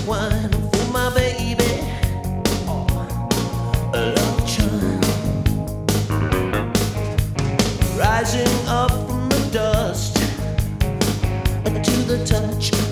wine for my baby. A love charm rising up from the dust to the touch